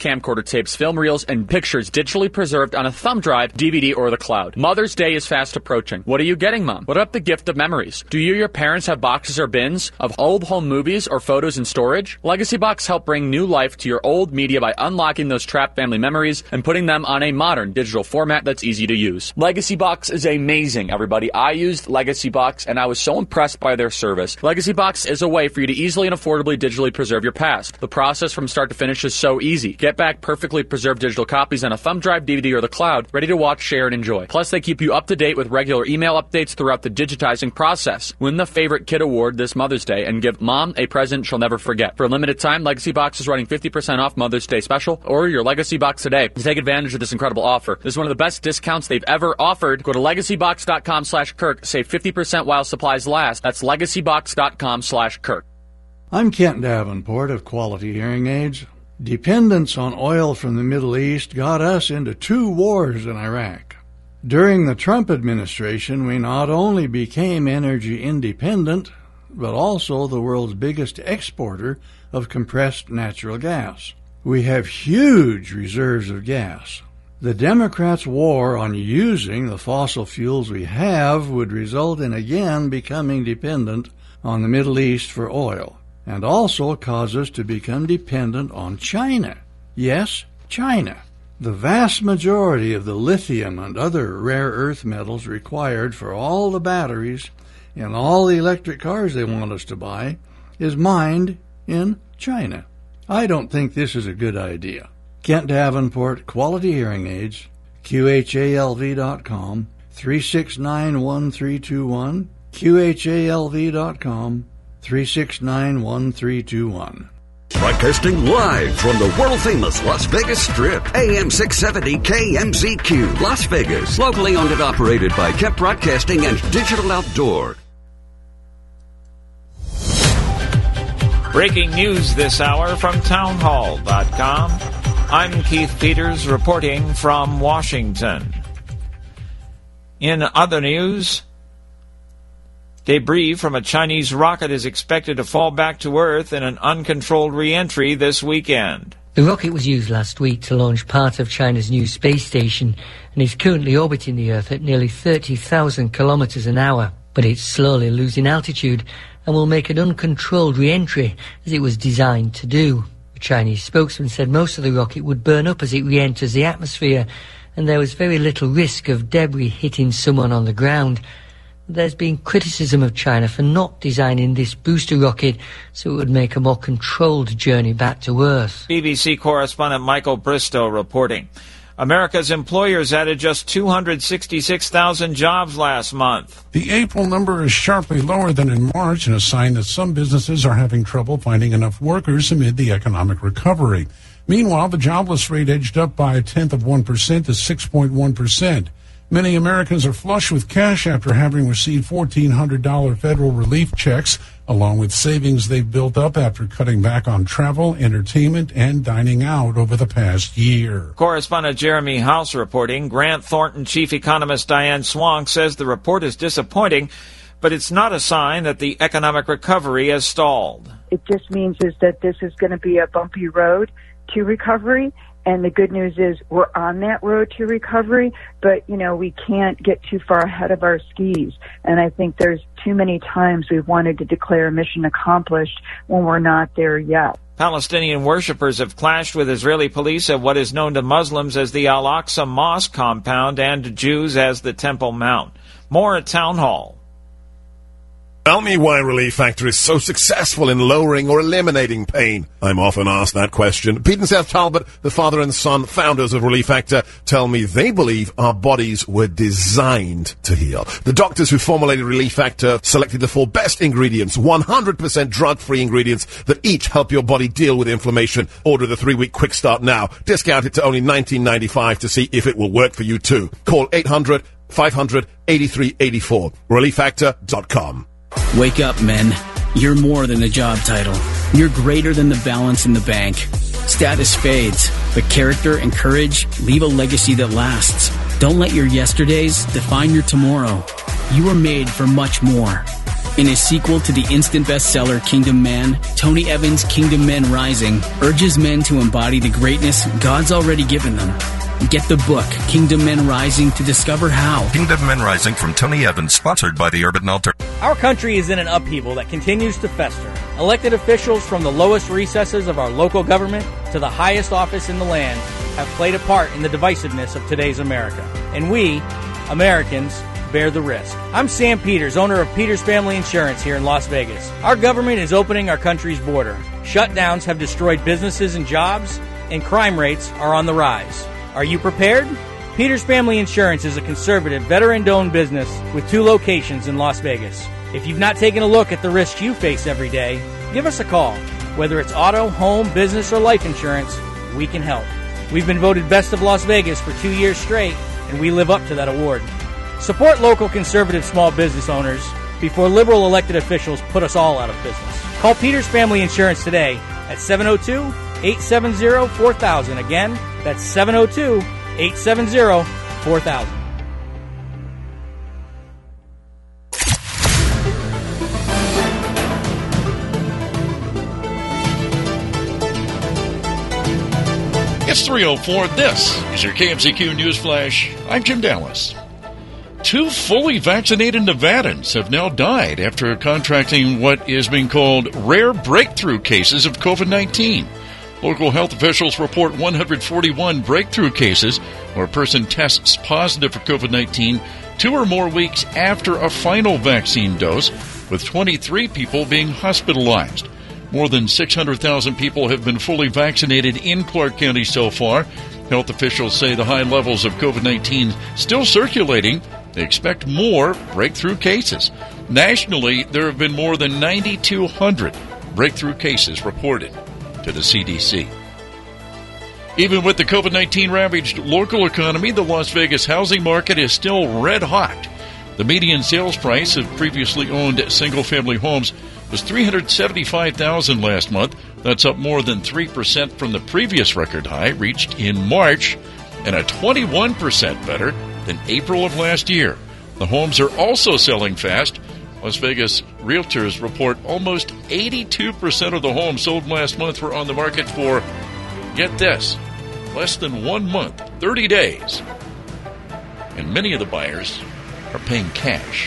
camcorder tapes, film reels, and pictures digitally preserved on a thumb drive, DVD, or the cloud. Mother's Day is fast approaching. What are you getting, Mom? What about the gift of memories? Do you or your parents have boxes or bins of old home movies or photos in storage? Legacy Box help bring new life to your old media by unlocking those trapped family memories and putting them on a modern digital format that's easy to use. Legacy Box is amazing, everybody. I used Legacy Box and I was so impressed by their service. Legacy Box is a way for you to easily and affordably digitally preserve your past. The process from start to finish is so easy. Get back perfectly preserved digital copies on a thumb drive, DVD, or the cloud, ready to watch, share, and enjoy. Plus, they keep you up to date with regular email updates throughout the digitizing process. Win the Favorite Kid Award this Mother's Day and give Mom a present she'll never forget. For a limited time, Legacy Box is running 50% off Mother's Day special. Order your Legacy Box today to take advantage of this incredible offer. This is one of the best discounts they've ever offered. Go to legacybox.com/Kirk. Save 50% while supplies last. That's legacybox.com/Kirk. I'm Kent Davenport of Quality Hearing Aids. Dependence on oil from the Middle East got us into 2 wars in Iraq. During the Trump administration, we not only became energy independent, but also the world's biggest exporter of compressed natural gas. We have huge reserves of gas. The Democrats' war on using the fossil fuels we have would result in again becoming dependent on the Middle East for oil, and also cause us to become dependent on China. Yes, China. The vast majority of the lithium and other rare earth metals required for all the batteries in all the electric cars they want us to buy is mined in China. I don't think this is a good idea. Kent Davenport, Quality Hearing Aids, QHALV.com, 369-1321, QHALV.com, 369-1321. Broadcasting live from the world-famous Las Vegas Strip, AM 670 KMZQ, Las Vegas. Locally owned and operated by Kep Broadcasting and Digital Outdoor. Breaking news this hour from townhall.com. I'm Keith Peters reporting from Washington. In other news, debris from a Chinese rocket is expected to fall back to Earth in an uncontrolled re-entry this weekend. The rocket was used last week to launch part of China's new space station and is currently orbiting the Earth at nearly 30,000 kilometers an hour. But it's slowly losing altitude and will make an uncontrolled re-entry as it was designed to do. A Chinese spokesman said most of the rocket would burn up as it re-enters the atmosphere and there was very little risk of debris hitting someone on the ground. There's been criticism of China for not designing this booster rocket so it would make a more controlled journey back to Earth. BBC correspondent Michael Bristow reporting. America's employers added just 266,000 jobs last month. The April number is sharply lower than in March and a sign that some businesses are having trouble finding enough workers amid the economic recovery. Meanwhile, the jobless rate edged up by 0.1% to 6.1%. Many Americans are flush with cash after having received $1,400 federal relief checks, along with savings they've built up after cutting back on travel, entertainment, and dining out over the past year. Correspondent Jeremy House reporting. Grant Thornton chief economist Diane Swank says the report is disappointing, but it's not a sign that the economic recovery has stalled. It just means is that this is going to be a bumpy road to recovery. And the good news is we're on that road to recovery, but, we can't get too far ahead of our skis. And I think there's too many times we've wanted to declare mission accomplished when we're not there yet. Palestinian worshippers have clashed with Israeli police at what is known to Muslims as the Al-Aqsa Mosque compound and to Jews as the Temple Mount. More at Town Hall. Tell me why Relief Factor is so successful in lowering or eliminating pain. I'm often asked that question. Pete and Seth Talbot, the father and son founders of Relief Factor, tell me they believe our bodies were designed to heal. The doctors who formulated Relief Factor selected the 4 best ingredients, 100% drug-free ingredients that each help your body deal with inflammation. Order the 3-week quick start now. Discount it to only $19.95 to see if it will work for you too. Call 800-500-8384. ReliefFactor.com. Wake up, men. You're more than a job title. You're greater than the balance in the bank. Status fades, but character and courage leave a legacy that lasts. Don't let your yesterdays define your tomorrow. You are made for much more. In his sequel to the instant bestseller Kingdom Man, Tony Evans' Kingdom Men Rising urges men to embody the greatness God's already given them. Get the book, Kingdom Men Rising, to discover how. Kingdom Men Rising from Tony Evans, sponsored by the Urban Altar. Our country is in an upheaval that continues to fester. Elected officials from the lowest recesses of our local government to the highest office in the land have played a part in the divisiveness of today's America. And we, Americans, bear the risk. I'm Sam Peters, owner of Peters Family Insurance here in Las Vegas. Our government is opening our country's border. Shutdowns have destroyed businesses and jobs, and crime rates are on the rise. Are you prepared? Peters Family Insurance is a conservative, veteran-owned business with 2 locations in Las Vegas. If you've not taken a look at the risks you face every day, give us a call. Whether it's auto, home, business, or life insurance, we can help. We've been voted Best of Las Vegas for 2 years straight, and we live up to that award. Support local conservative small business owners before liberal elected officials put us all out of business. Call Peters Family Insurance today at 702-870-4000. Again, that's 702-870-4000. It's 3:04. This is your KMZQ News Flash. I'm Jim Dallas. 2 fully vaccinated Nevadans have now died after contracting what is being called rare breakthrough cases of COVID-19. Local health officials report 141 breakthrough cases where a person tests positive for COVID-19 2 or more weeks after a final vaccine dose, with 23 people being hospitalized. More than 600,000 people have been fully vaccinated in Clark County so far. Health officials say the high levels of COVID-19 still circulating. They expect more breakthrough cases. Nationally, there have been more than 9,200 breakthrough cases reported to the CDC. Even with the COVID-19 ravaged local economy, the Las Vegas housing market is still red hot. The median sales price of previously owned single-family homes was $375,000 last month. That's up more than 3% from the previous record high reached in March, and a 21% better than April of last year. The homes are also selling fast. Las Vegas realtors report almost 82% of the homes sold last month were on the market for, get this, less than 1 month, 30 days. And many of the buyers are paying cash.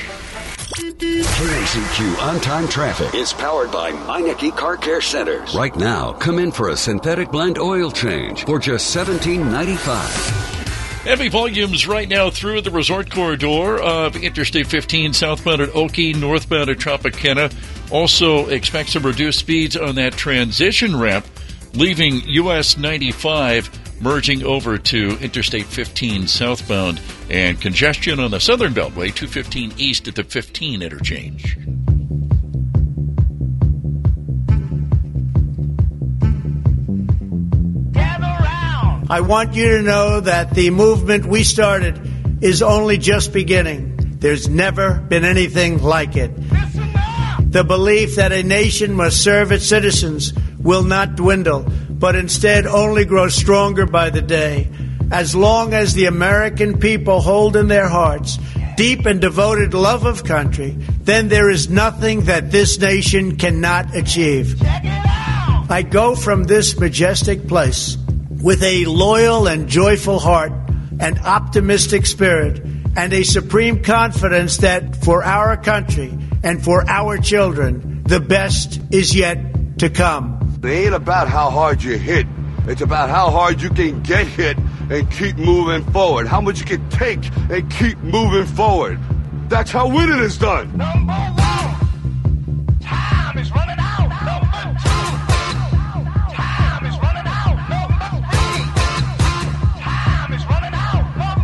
KMZQ On-Time Traffic is powered by Meineke Car Care Centers. Right now, come in for a synthetic blend oil change for just $17.95. Heavy volumes right now through the resort corridor of Interstate 15 southbound at Oki, northbound at Tropicana. Also expect some reduced speeds on that transition ramp, leaving US 95, merging over to Interstate 15 southbound, and congestion on the Southern Beltway, 215 east at the 15 interchange. I want you to know that the movement we started is only just beginning. There's never been anything like it. The belief that a nation must serve its citizens will not dwindle, but instead only grow stronger by the day. As long as the American people hold in their hearts deep and devoted love of country, then there is nothing that this nation cannot achieve. I go from this majestic place with a loyal and joyful heart, an optimistic spirit, and a supreme confidence that for our country and for our children, the best is yet to come. It ain't about how hard you hit. It's about how hard you can get hit and keep moving forward. How much you can take and keep moving forward. That's how winning is done. Number one, time is running out. Number two, time is running out. Number three, time is running out.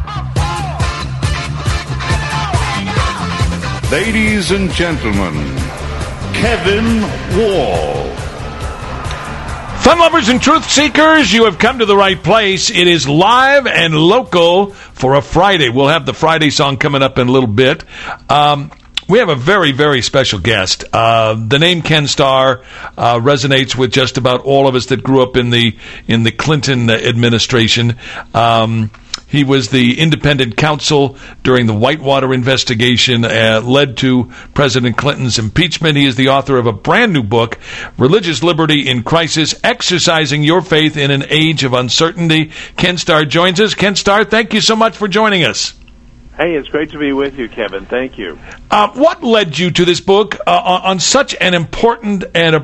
Number four. Ladies and gentlemen, Kevin Wall. Fun lovers and truth seekers, you have come to the right place. It is live and local for a Friday. We'll have the Friday song coming up in a little bit. We have a very, very special guest. The name Ken Starr resonates with just about all of us that grew up in the Clinton administration. He was the independent counsel during the Whitewater investigation, led to President Clinton's impeachment. He is the author of a brand new book, Religious Liberty in Crisis, Exercising Your Faith in an Age of Uncertainty. Ken Starr joins us. Ken Starr, thank you so much for joining us. Hey, it's great to be with you, Kevin. Thank you. What led you to this book on such an important and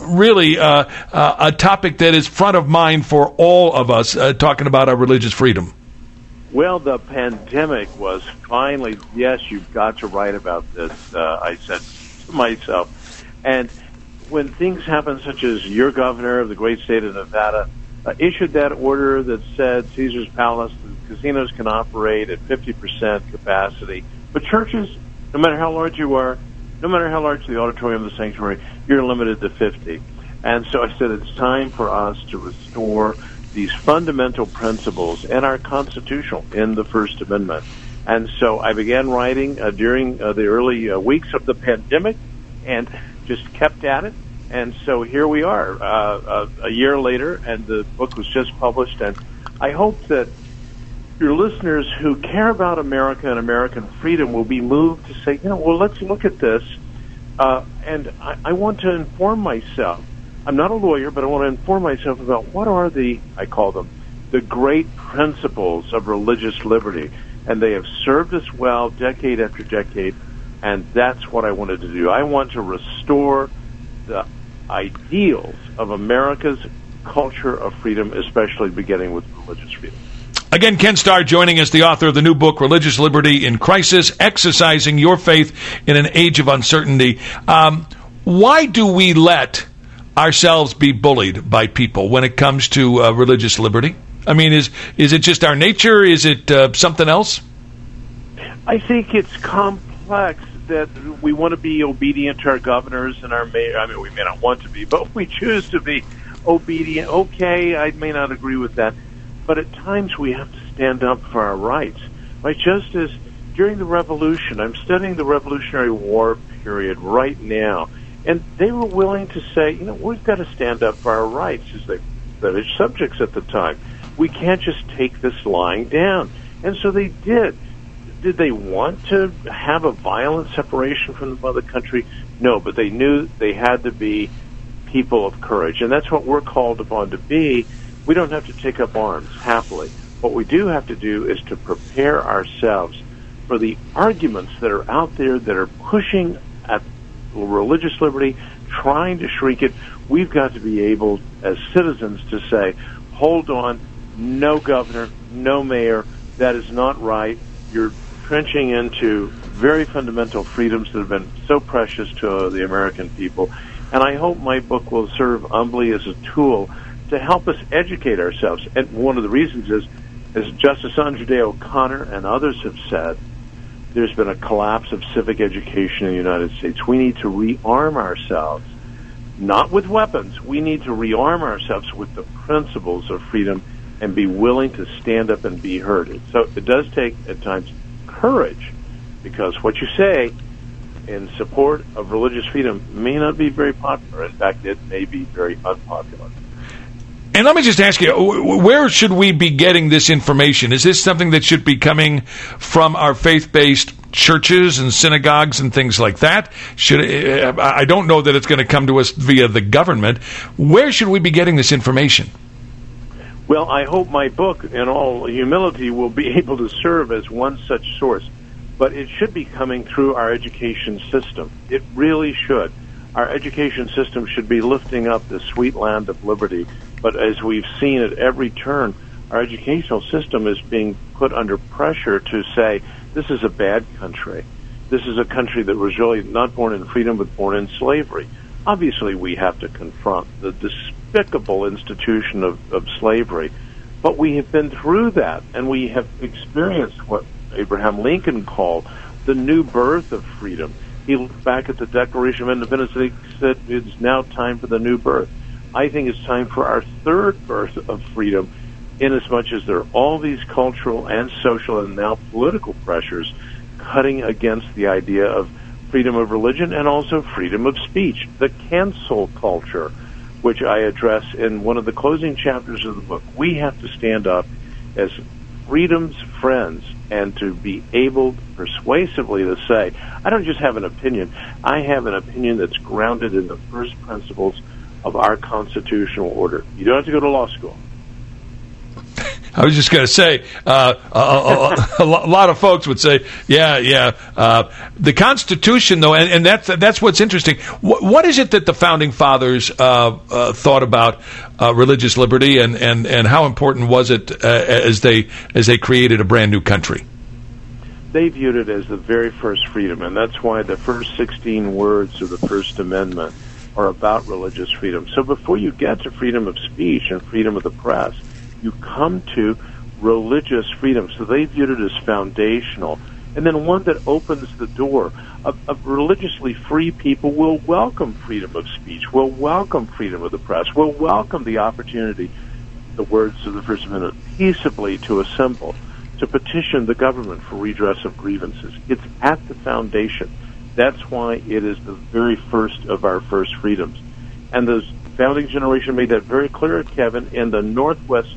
a topic that is front of mind for all of us, talking about our religious freedom? Well, the pandemic was finally, yes, you've got to write about this, I said to myself. And when things happen, such as your governor of the great state of Nevada issued that order that said Caesar's Palace, the casinos can operate at 50% capacity, but churches, no matter how large you are, no matter how large the auditorium of the sanctuary, you're limited to 50. And so I said it's time for us to restore these fundamental principles and our constitutional in the First Amendment. And so I began writing during the early weeks of the pandemic and just kept at it. And so here we are a year later, and the book was just published. And I hope that your listeners who care about America and American freedom will be moved to say, well, let's look at this. And I want to inform myself. I'm not a lawyer, but I want to inform myself about what are I call them, the great principles of religious liberty. And they have served us well decade after decade, and that's what I wanted to do. I want to restore the ideals of America's culture of freedom, especially beginning with religious freedom. Again, Ken Starr joining us, the author of the new book, Religious Liberty in Crisis, Exercising Your Faith in an Age of Uncertainty. Why do we let ourselves be bullied by people when it comes to religious liberty? I mean, is it just our nature? Is it something else? I think it's complex that we want to be obedient to our governors and our mayor. I mean, we may not want to be, but we choose to be obedient. Okay, I may not agree with that, but at times we have to stand up for our rights. Right? Just as during the Revolution, I'm studying the Revolutionary War period right now, and they were willing to say, we've got to stand up for our rights as the British subjects at the time. We can't just take this lying down. And so they did. Did they want to have a violent separation from the mother country? No, but they knew they had to be people of courage. And that's what we're called upon to be. We don't have to take up arms, happily. What we do have to do is to prepare ourselves for the arguments that are out there that are pushing at religious liberty, trying to shrink it. We've got to be able, as citizens, to say, hold on, no governor, no mayor, that is not right. You're trenching into very fundamental freedoms that have been so precious to the American people. And I hope my book will serve humbly as a tool to help us educate ourselves. And one of the reasons is, as Justice Sandra Day O'Connor and others have said, there's been a collapse of civic education in the United States. We need to rearm ourselves, not with weapons. We need to rearm ourselves with the principles of freedom and be willing to stand up and be heard. So it does take, at times, courage, because what you say in support of religious freedom may not be very popular. In fact, it may be very unpopular. And let me just ask you, where should we be getting this information? Is this something that should be coming from our faith-based churches and synagogues and things like that? I don't know that it's going to come to us via the government. Where should we be getting this information? Well, I hope my book, in all humility, will be able to serve as one such source. But it should be coming through our education system. It really should. Our education system should be lifting up the sweet land of liberty. But as we've seen at every turn, our educational system is being put under pressure to say, this is a bad country. This is a country that was really not born in freedom, but born in slavery. Obviously, we have to confront the despicable institution of slavery. But we have been through that, and we have experienced what Abraham Lincoln called the new birth of freedom. He looked back at the Declaration of Independence and he said, it's now time for the new birth. I think it's time for our third birth of freedom, inasmuch as there are all these cultural and social and now political pressures cutting against the idea of freedom of religion and also freedom of speech. The cancel culture, which I address in one of the closing chapters of the book. We have to stand up as freedom's friends and to be able persuasively to say, I don't just have an opinion, I have an opinion that's grounded in the first principles of our constitutional order. You don't have to go to law school. I was just going to say, a lot of folks would say, the Constitution, though, and that's what's interesting. What is it that the Founding Fathers thought about religious liberty, and how important was it as they created a brand new country? They viewed it as the very first freedom, and that's why the first 16 words of the First Amendment are about religious freedom. So before you get to freedom of speech and freedom of the press, you come to religious freedom. So they viewed it as foundational. And then one that opens the door. Of religiously free people will welcome freedom of speech, will welcome freedom of the press, will welcome the opportunity, the words of the First Amendment, peaceably to assemble, to petition the government for redress of grievances. It's at the foundation. That's why it is the very first of our first freedoms. And the founding generation made that very clear, Kevin, in the Northwest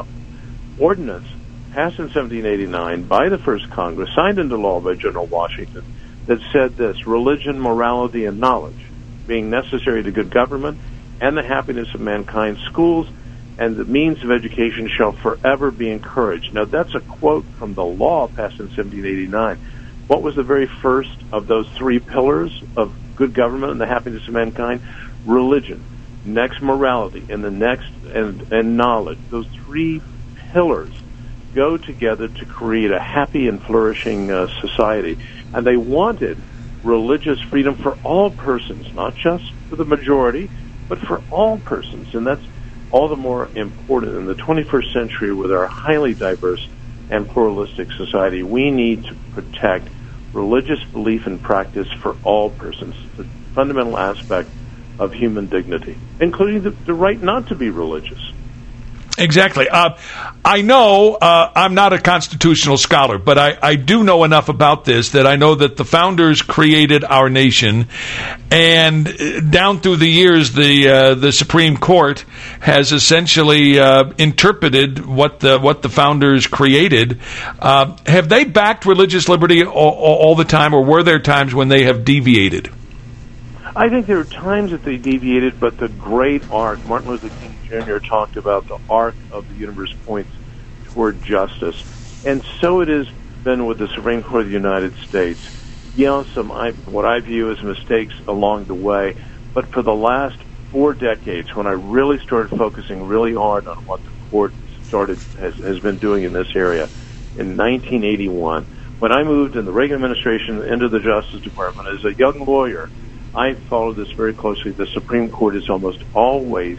Ordinance passed in 1789 by the first Congress, signed into law by General Washington, that said this: religion, morality, and knowledge, being necessary to good government and the happiness of mankind, schools and the means of education shall forever be encouraged. Now, that's a quote from the law passed in 1789. What was the very first of those three pillars of good government and the happiness of mankind? Religion. Next, morality, and the next, and knowledge. Those three pillars go together to create a happy and flourishing society. And they wanted religious freedom for all persons, not just for the majority, but for all persons. And that's all the more important in the 21st century with our highly diverse and pluralistic society. We need to protect religious belief and practice for all persons, the fundamental aspect of human dignity, including the right not to be religious. Exactly. I know I'm not a constitutional scholar, but I do know enough about this that I know that the founders created our nation, and down through the years, the Supreme Court has essentially interpreted what the founders created. Have they backed religious liberty all the time, or were there times when they have deviated? I think there are times that they deviated, but the great arc, Martin Luther King Jr. talked about the arc of the universe points toward justice. And so it has been with the Supreme Court of the United States. Yeah, what I view as mistakes along the way, but for the last 4 decades, when I really started focusing really hard on what the court has been doing in this area, in 1981, when I moved in the Reagan administration into the Justice Department as a young lawyer, I followed this very closely. The Supreme Court is almost always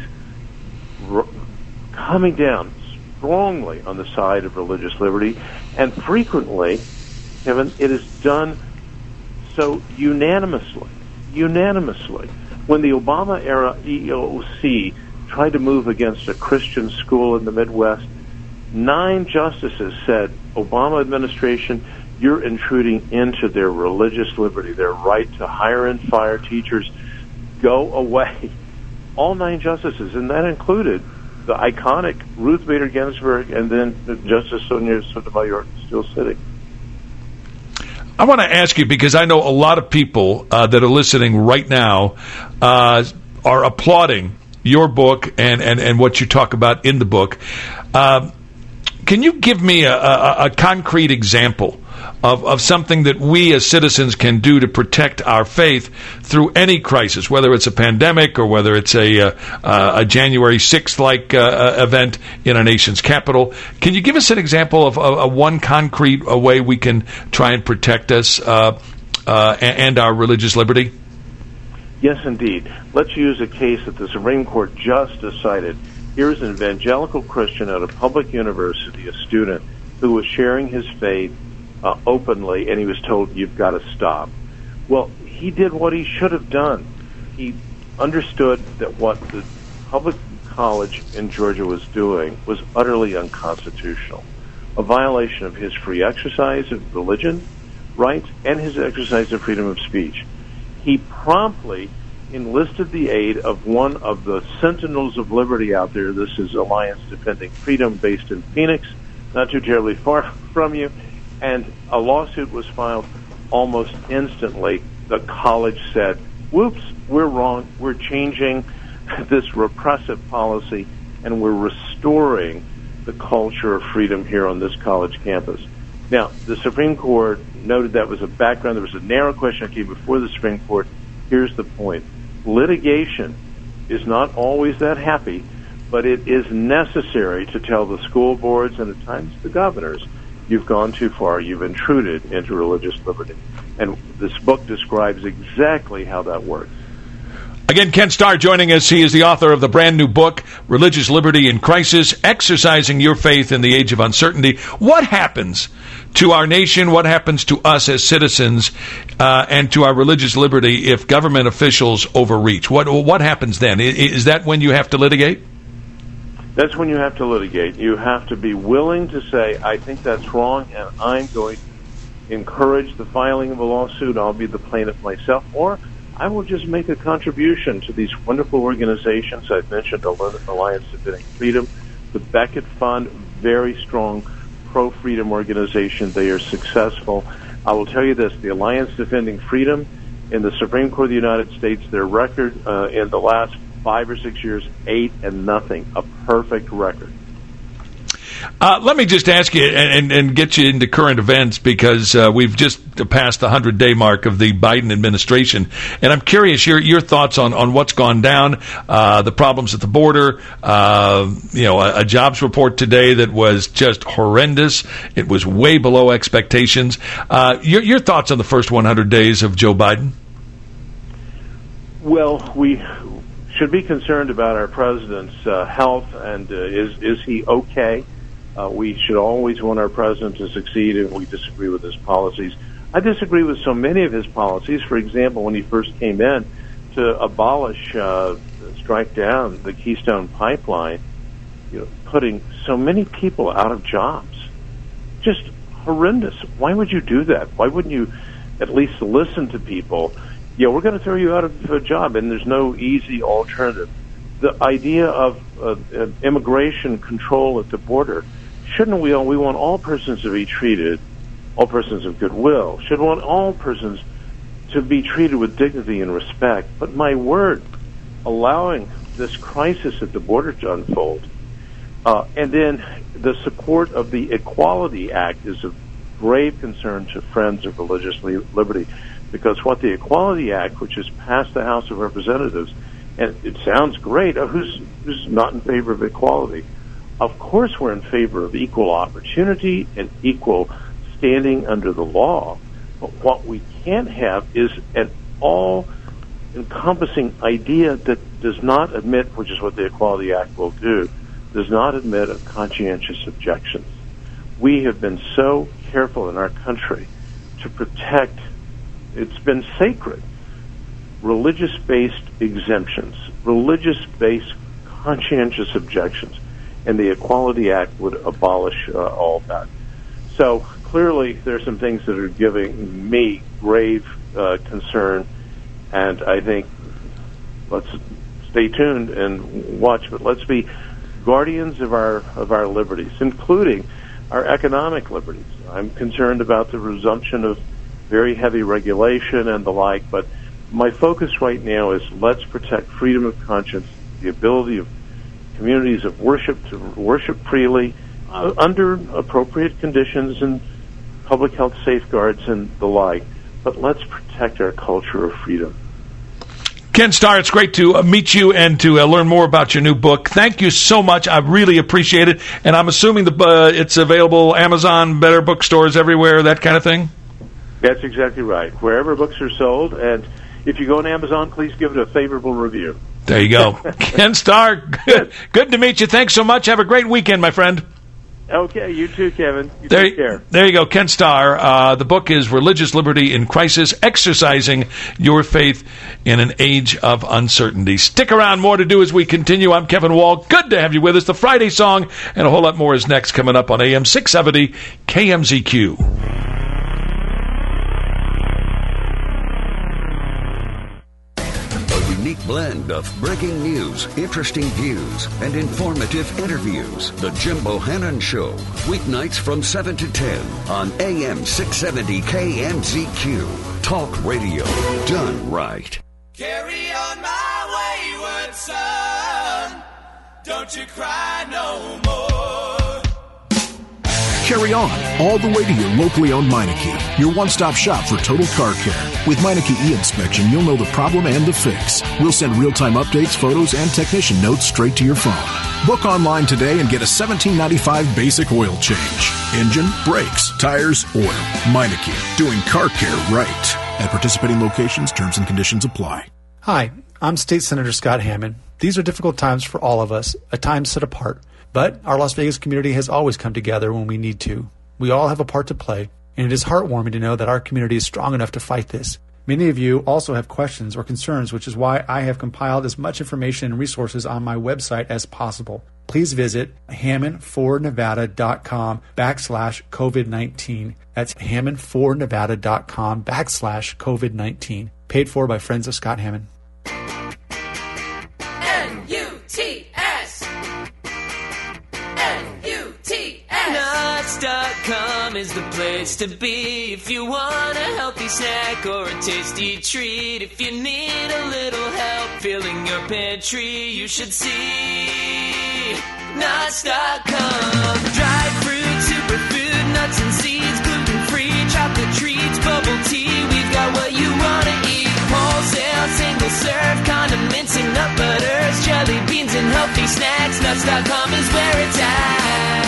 coming down strongly on the side of religious liberty, and frequently, Kevin, it is done so unanimously. When the Obama-era EEOC tried to move against a Christian school in the Midwest, 9 justices said, Obama administration, you're intruding into their religious liberty, their right to hire and fire teachers. Go away. All 9 justices, and that included the iconic Ruth Bader Ginsburg and then Justice Sonia Sotomayor, still sitting. I want to ask you, because I know a lot of people that are listening right now are applauding your book and what you talk about in the book. Can you give me a concrete example of something that we as citizens can do to protect our faith through any crisis, whether it's a pandemic or whether it's a January 6th-like event in our nation's capital? Can you give us an example of one concrete way we can try and protect us and our religious liberty? Yes, indeed. Let's use a case that the Supreme Court just decided. Here's an evangelical Christian at a public university, a student, who was sharing his faith openly, and he was told, you've got to stop. Well, he did what he should have done. He understood that what the public college in Georgia was doing was utterly unconstitutional, a violation of his free exercise of religion rights and his exercise of freedom of speech. He promptly enlisted the aid of one of the Sentinels of Liberty out there. This is Alliance Defending Freedom, based in Phoenix, not too terribly far from you, and a lawsuit was filed almost instantly. The college said, whoops, we're wrong. We're changing this repressive policy, and we're restoring the culture of freedom here on this college campus. Now, the Supreme Court noted that was a background. There was a narrow question that came before the Supreme Court. Here's the point. Litigation is not always that happy, but it is necessary to tell the school boards and at times the governors, you've gone too far, you've intruded into religious liberty. And this book describes exactly how that works. Again, Ken Starr joining us. He is the author of the brand new book, Religious Liberty in Crisis, Exercising Your Faith in the Age of Uncertainty. What happens to our nation, what happens to us as citizens, and to our religious liberty if government officials overreach? What happens then? Is that when you have to litigate? That's when you have to litigate. You have to be willing to say, I think that's wrong, and I'm going to encourage the filing of a lawsuit. I'll be the plaintiff myself, or I will just make a contribution to these wonderful organizations. I've mentioned Alliance Defending Freedom, the Beckett Fund, very strong pro-freedom organization. They are successful. I will tell you this, the Alliance Defending Freedom in the Supreme Court of the United States, their record in the last 5 or 6 years, 8-0, a perfect record. Let me just ask you and get you into current events, because we've just passed the 100-day mark of the Biden administration, and I'm curious your thoughts on what's gone down, the problems at the border, a jobs report today that was just horrendous. It was way below expectations. Your thoughts on the first 100 days of Joe Biden? Well, we should be concerned about our president's health, and is he okay? We should always want our president to succeed, and we disagree with his policies. I disagree with so many of his policies. For example, when he first came in to abolish, strike down the Keystone Pipeline, putting so many people out of jobs. Just horrendous. Why would you do that? Why wouldn't you at least listen to people? We're going to throw you out of a job, and there's no easy alternative. The idea of immigration control at the border, shouldn't we want all persons to be treated, all persons of goodwill, should want all persons to be treated with dignity and respect. But my word, allowing this crisis at the border to unfold, and then the support of the Equality Act is of grave concern to friends of religious liberty, because what the Equality Act, which has passed the House of Representatives, and it sounds great, who's not in favor of equality? Of course we're in favor of equal opportunity and equal standing under the law. But what we can't have is an all-encompassing idea that does not admit, which is what the Equality Act will do, does not admit of conscientious objections. We have been so careful in our country to protect, it's been sacred, religious-based exemptions, religious-based conscientious objections, and the Equality Act would abolish all that. So clearly there's some things that are giving me grave concern, and I think let's stay tuned and watch, but let's be guardians of our liberties, including our economic liberties. I'm concerned about the resumption of very heavy regulation and the like, but my focus right now is let's protect freedom of conscience, the ability of communities of worship to worship freely under appropriate conditions and public health safeguards and the like. But let's protect our culture of freedom. Ken Starr, it's great to meet you and to learn more about your new book. Thank you so much. I really appreciate it. And I'm assuming it's available Amazon, better bookstores everywhere, that kind of thing? That's exactly right. Wherever books are sold. And if you go on Amazon, please give it a favorable review. There you go. Ken Starr, good to meet you. Thanks so much. Have a great weekend, my friend. Okay, you too, Kevin. Take care. There you go, Ken Starr. The book is Religious Liberty in Crisis, Exercising Your Faith in an Age of Uncertainty. Stick around, more to do as we continue. I'm Kevin Wall. Good to have you with us. The Friday Song and a whole lot more is next, coming up on AM 670 KMZQ. blend of breaking news, interesting views, and informative interviews. The Jim Bohannon Show, weeknights from 7 to 10 on AM 670 KMZQ. Talk radio done right. Carry on my wayward son. Don't you cry no more. Carry on, all the way to your locally owned Meineke, your one-stop shop for total car care. With Meineke e-inspection, you'll know the problem and the fix. We'll send real-time updates, photos, and technician notes straight to your phone. Book online today and get a $17.95 basic oil change. Engine, brakes, tires, oil. Meineke, doing car care right. At participating locations, terms and conditions apply. Hi, I'm State Senator Scott Hammond. These are difficult times for all of us, a time set apart. But our Las Vegas community has always come together when we need to. We all have a part to play, and it is heartwarming to know that our community is strong enough to fight this. Many of you also have questions or concerns, which is why I have compiled as much information and resources on my website as possible. Please visit HammondForNevada.com/COVID-19. That's HammondForNevada.com/COVID-19. Paid for by Friends of Scott Hammond. Nuts.com is the place to be if you want a healthy snack or a tasty treat. If you need a little help filling your pantry, you should see Nuts.com. Dried fruit, superfood, nuts and seeds, gluten-free, chocolate treats, bubble tea. We've got what you want to eat. Wholesale, single serve, condiments and nut butters, jelly beans and healthy snacks. Nuts.com is where it's at.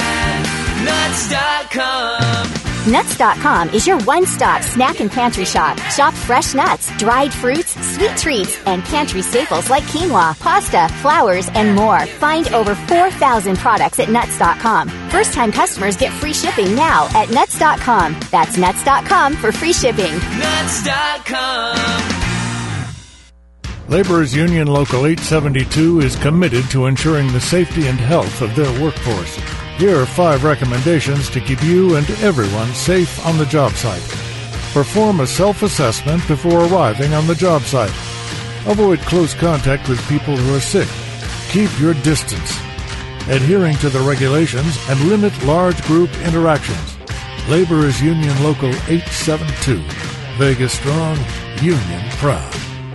Nuts.com. Nuts.com is your one-stop snack and pantry shop. Shop fresh nuts, dried fruits, sweet treats, and pantry staples like quinoa, pasta, flours, and more. Find over 4,000 products at Nuts.com. First-time customers get free shipping now at Nuts.com. That's Nuts.com for free shipping. Nuts.com. Laborers Union Local 872 is committed to ensuring the safety and health of their workforce. Here are 5 recommendations to keep you and everyone safe on the job site. Perform a self-assessment before arriving on the job site. Avoid close contact with people who are sick. Keep your distance. Adhering to the regulations and limit large group interactions. Laborers Union Local 872. Vegas strong, union proud.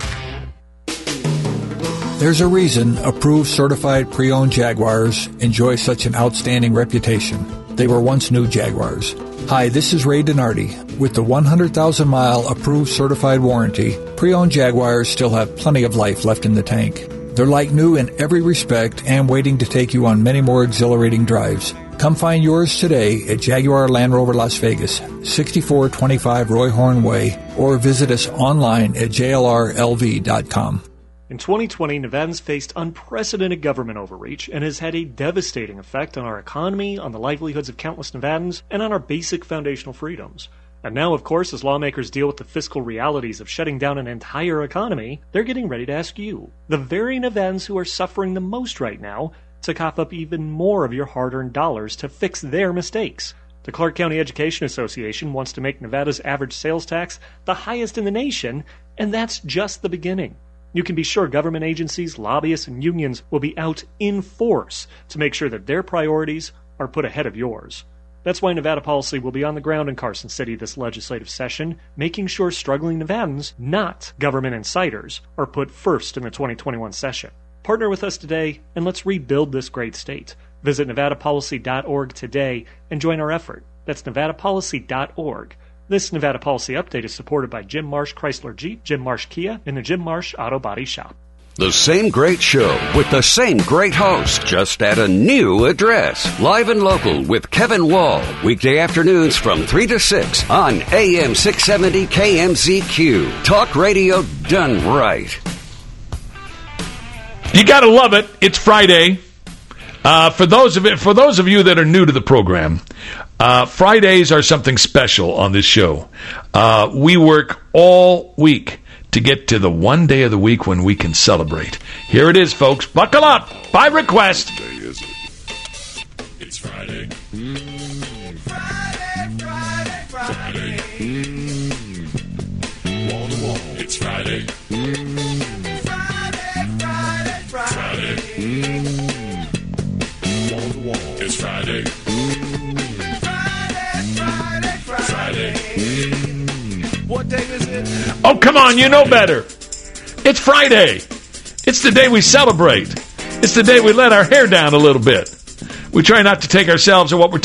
There's a reason approved certified pre-owned Jaguars enjoy such an outstanding reputation. They were once new Jaguars. Hi, this is Ray Donardi. With the 100,000-mile approved certified warranty, pre-owned Jaguars still have plenty of life left in the tank. They're like new in every respect and waiting to take you on many more exhilarating drives. Come find yours today at Jaguar Land Rover Las Vegas, 6425 Roy Horn Way, or visit us online at jlrlv.com. In 2020, Nevadans faced unprecedented government overreach and has had a devastating effect on our economy, on the livelihoods of countless Nevadans, and on our basic foundational freedoms. And now, of course, as lawmakers deal with the fiscal realities of shutting down an entire economy, they're getting ready to ask you, the very Nevadans who are suffering the most right now, to cough up even more of your hard-earned dollars to fix their mistakes. The Clark County Education Association wants to make Nevada's average sales tax the highest in the nation, and that's just the beginning. You can be sure government agencies, lobbyists, and unions will be out in force to make sure that their priorities are put ahead of yours. That's why Nevada Policy will be on the ground in Carson City this legislative session, making sure struggling Nevadans, not government insiders, are put first in the 2021 session. Partner with us today, and let's rebuild this great state. Visit NevadaPolicy.org today and join our effort. That's NevadaPolicy.org. This Nevada Policy Update is supported by Jim Marsh Chrysler Jeep, Jim Marsh Kia, and the Jim Marsh Auto Body Shop. The same great show with the same great host, just at a new address. Live and local with Kevin Wall. Weekday afternoons from 3 to 6 on AM 670 KMZQ. Talk radio done right. You gotta love it. It's Friday. For those of you that are new to the program, Fridays are something special on this show. We work all week to get to the one day of the week when we can celebrate. Here it is, folks. Buckle up. By request. What day is it? It's Friday. Friday. Wall to wall. It's Friday. Friday. Oh, come on, you know better. It's Friday. It's the day we celebrate. It's the day we let our hair down a little bit. We try not to take ourselves or what we're